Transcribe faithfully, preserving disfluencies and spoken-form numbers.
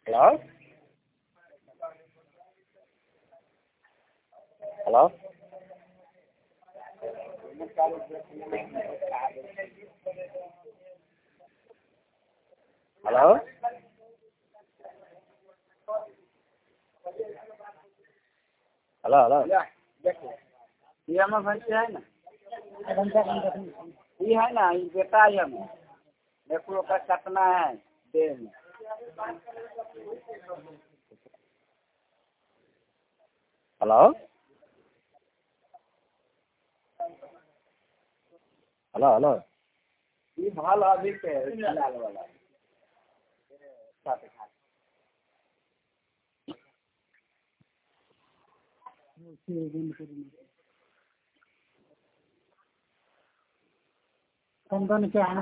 hello hello hello hello hello ये हमारे भाई से है ना ये है ना ये बेटा है हमें देखो का कटना है देह में हेलो हेलो हेलो ये भाल अभी के लाल वाला कम तो नहीं